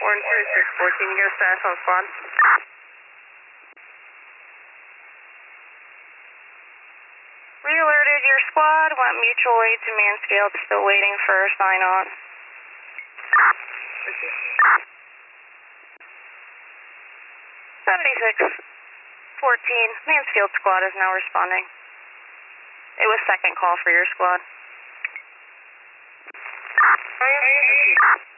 3614, you get a status on squad? We alerted your squad, went mutual aid to Mansfield, still waiting for a sign on. Thank you. 7614, Mansfield squad is now responding. It was second call for your squad. Thank you.